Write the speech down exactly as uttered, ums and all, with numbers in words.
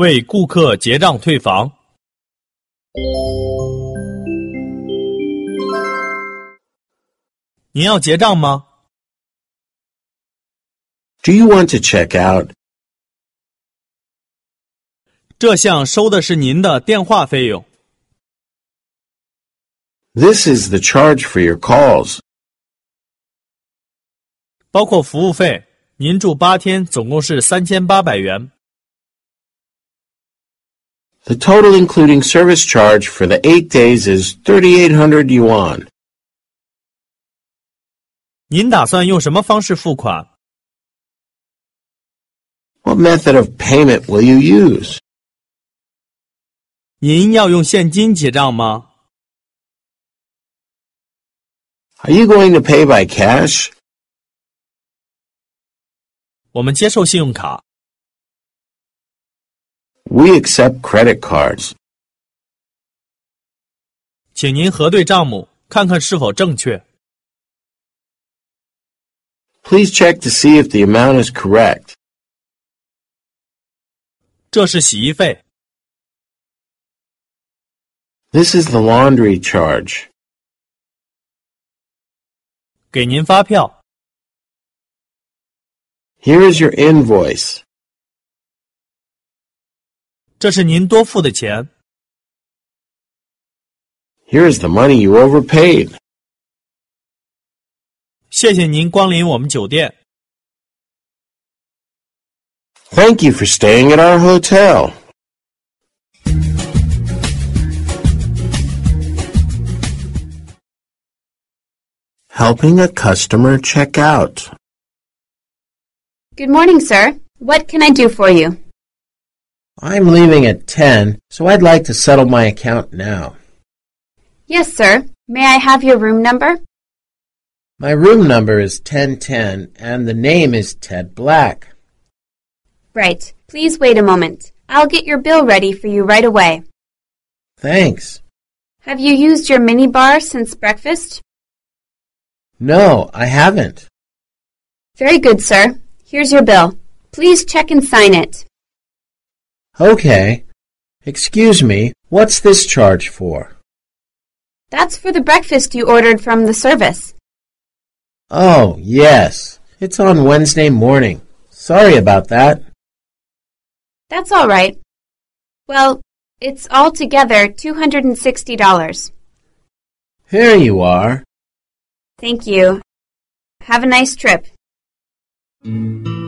为顾客结账退房。您要结账吗？ Do you want to check out? 这项收的是您的电话费用。 This is the charge for your calls. 包括服务费，您住八天总共是三千八百元。 The total including service charge for the eight days is thirty-eight hundred yuan. 您打算用什么方式付款？ What method of payment will you use? 您要用现金结账吗？ Are you going to pay by cash? 我们接受信用卡。 We accept credit cards. 请您核对账目，看看是否正确。 Please check to see if the amount is correct. 这是洗衣费。 This is the laundry charge. 给您发票。 Here is your invoice. 这是您多付的钱。 Here is the money you overpaid. 谢谢您光临我们酒店。 Thank you for staying at our hotel. Helping a customer check out. Good morning, sir. What can I do for you? I'm leaving at ten, so I'd like to settle my account now. Yes, sir. May I have your room number? My room number is ten ten, and the name is Ted Black. Right. Please wait a moment. I'll get your bill ready for you right away. Thanks. Have you used your minibar since breakfast? No, I haven't. Very good, sir. Here's your bill. Please check and sign it. Okay. Excuse me, what's this charge for? That's for the breakfast you ordered from the service. Oh, yes. It's on Wednesday morning. Sorry about that. That's all right. Well, it's altogether two hundred sixty dollars. Here you are. Thank you. Have a nice trip.